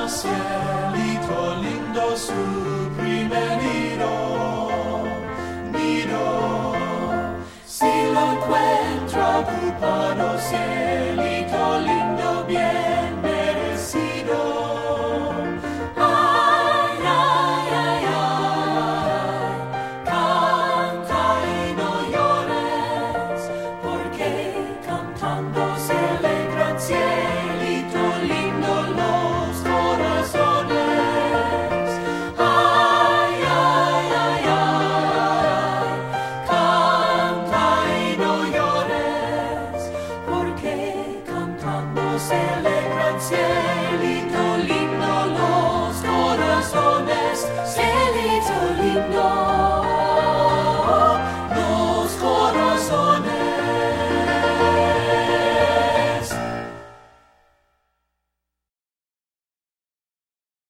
cielito lindo su primer nido. Si lo encuentro ocupado, cielito lindo, bien merecido. Ay, ay, ay, ay, canta y no llores, porque cantando se alegran, cielito lindo, los corazones. Ay, ay, ay, ay, canta y no llores, porque cantando se alegran, cielito lindo, los corazones, cielito lindo.